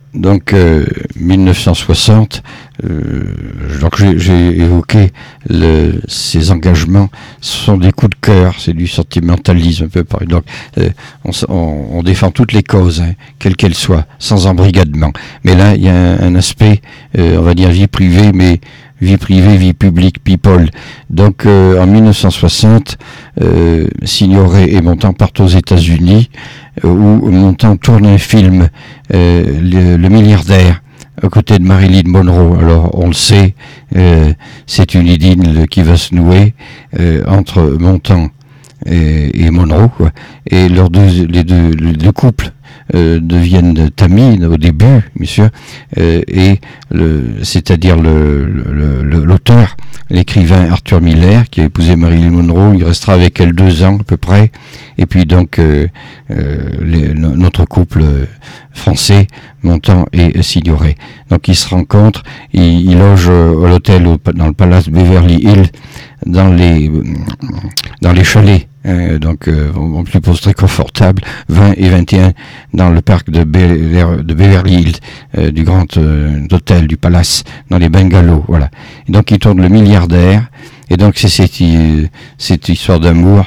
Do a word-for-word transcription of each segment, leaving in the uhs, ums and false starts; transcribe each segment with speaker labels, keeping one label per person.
Speaker 1: Donc, euh, mille neuf cent soixante, euh, donc j'ai, j'ai évoqué le, ces engagements, ce sont des coups de cœur, c'est du sentimentalisme un peu pareil. Donc, euh, on, on, on défend toutes les causes, hein, quelles qu'elles soient, sans embrigadement. Mais là, il y a un, un aspect, euh, on va dire vie privée, mais vie privée, vie publique, people. Donc, euh, en mille neuf cent soixante, euh, Signoret et Montand partent aux États-Unis, euh, où Montand tourne un film, euh, le, le milliardaire, à côté de Marilyn Monroe. Alors, on le sait, euh, c'est une idylle qui va se nouer euh, entre Montand et, et Monroe, quoi. Et leurs deux, les deux, les deux couples Euh, deviennent amis au début, monsieur, euh, et le, c'est-à-dire le, le, le, l'auteur, l'écrivain Arthur Miller, qui a épousé Marilyn Monroe, il restera avec elle deux ans à peu près, et puis donc euh, euh, les, notre couple français, Montand et Signoret. Donc ils se rencontrent, ils, ils logent à l'hôtel au, dans le Palace Beverly Hills, dans les dans les chalets. Euh, donc euh, on suppose très confortable, vingt et vingt et un dans le parc de, Be- de Beverly Hills, euh, du grand euh, hôtel, du palace, dans les bungalows, voilà. Et donc il tourne le milliardaire, et donc c'est cette, euh, cette histoire d'amour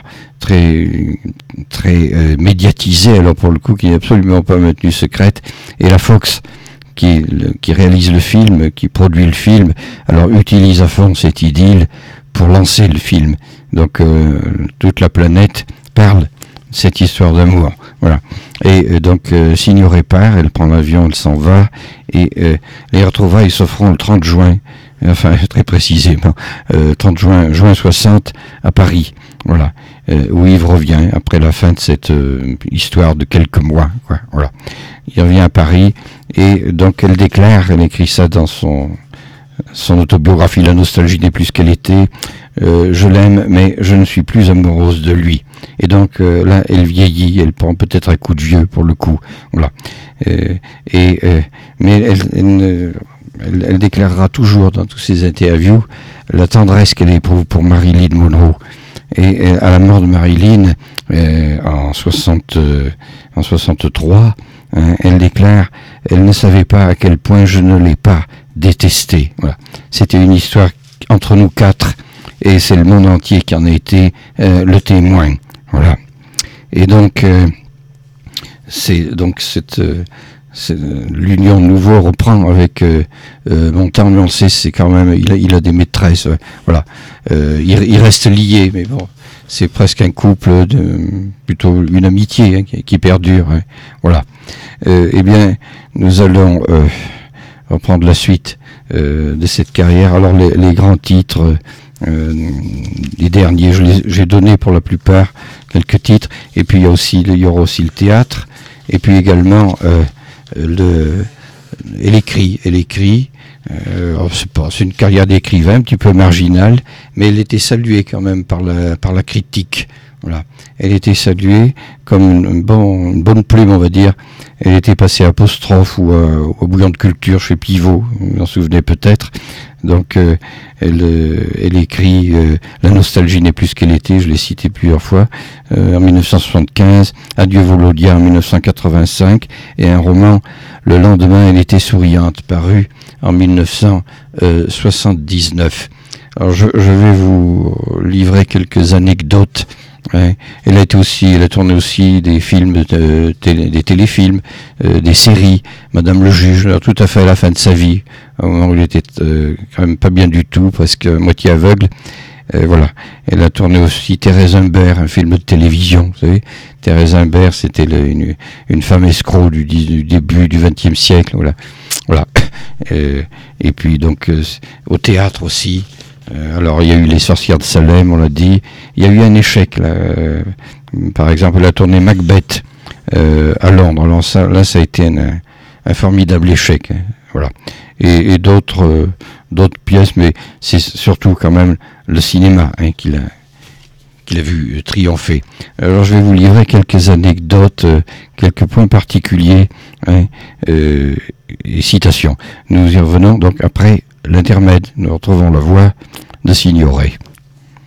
Speaker 1: très très euh, médiatisée, alors pour le coup, qui n'est absolument pas maintenue secrète, et la Fox, qui, le, qui réalise le film, qui produit le film, alors utilise à fond cette idylle pour lancer le film. Donc euh, toute la planète parle de cette histoire d'amour. Voilà. Et euh, donc euh, Signoret part, elle prend l'avion, elle s'en va, et euh, les retrouvailles se feront le trente juin, enfin très précisément, euh, trente juin, juin soixante à Paris. Voilà. Euh, où Yves revient après la fin de cette euh, histoire de quelques mois, quoi. Voilà. Il revient à Paris, et donc elle déclare, elle écrit ça dans son son autobiographie, La nostalgie n'est plus ce qu'elle était. Euh, je l'aime, mais je ne suis plus amoureuse de lui. Et donc euh, là, elle vieillit, elle prend peut-être un coup de vieux pour le coup. Voilà. Euh, et euh, mais elle, elle, elle, elle déclarera toujours dans tous ses interviews la tendresse qu'elle éprouve pour Marilyn Monroe. Et euh, à la mort de Marilyn euh, en soixante, euh, en soixante-trois, hein, elle déclare, elle ne savait pas à quel point je ne l'ai pas détesté. Voilà. C'était une histoire entre nous quatre, et c'est le monde entier qui en a été euh, le témoin. Voilà. Et donc, euh, c'est donc cette, euh, c'est, euh, l'union de nouveau reprend avec euh, euh, Montand, mais on sait, c'est quand même, il a, il a des maîtresses. Euh, voilà. Euh, il, il reste lié, mais bon, c'est presque un couple de, plutôt une amitié, hein, qui, qui perdure. Hein. Voilà. Euh, eh bien, nous allons euh, reprendre la suite euh, de cette carrière. Alors les, les grands titres, euh, les derniers, je les, j'ai donné pour la plupart quelques titres, et puis il y a aussi, il y aura aussi le théâtre, et puis également euh, le, elle écrit, elle écrit. Euh, c'est pas, c'est une carrière d'écrivain un petit peu marginale, mais elle était saluée quand même par la par la critique. Voilà, elle était saluée comme une, bon, une bonne plume, on va dire. Elle était passée apostrophe ou euh, au bouillon de culture chez Pivot, vous vous en souvenez peut-être. Donc euh, elle, euh, elle écrit euh, La nostalgie n'est plus ce qu'elle était, je l'ai cité plusieurs fois, euh, en dix-neuf cent soixante-quinze, Adieu Volodya en dix-neuf cent quatre-vingt-cinq, et un roman, Le lendemain elle était souriante, paru en dix-neuf cent soixante-dix-neuf. Alors je, je vais vous livrer quelques anecdotes. Ouais. Elle a été aussi, elle a tourné aussi des films, de, télé, des téléfilms, euh, des séries. Madame le juge, alors, tout à fait à la fin de sa vie, au moment où il était euh, quand même pas bien du tout, presque moitié aveugle. Euh, voilà. Elle a tourné aussi Thérèse Humbert, un film de télévision. Vous savez, Thérèse Humbert, c'était le, une, une femme escroc du, du début du vingtième siècle. Voilà. Voilà. Euh, et puis donc euh, au théâtre aussi. Euh, alors il y a eu Les Sorcières de Salem, on l'a dit. Il y a eu un échec là. Euh, par exemple, elle a tourné Macbeth euh, à Londres. Alors ça, là, ça a été un, un formidable échec. Hein, voilà. Et, et d'autres, euh, d'autres pièces, mais c'est surtout quand même le cinéma hein, qu'il a, qu'il a vu triompher. Alors je vais vous livrer quelques anecdotes, euh, quelques points particuliers hein, euh, et citations. Nous y revenons donc après l'intermède. Nous retrouvons la voix de Signoret.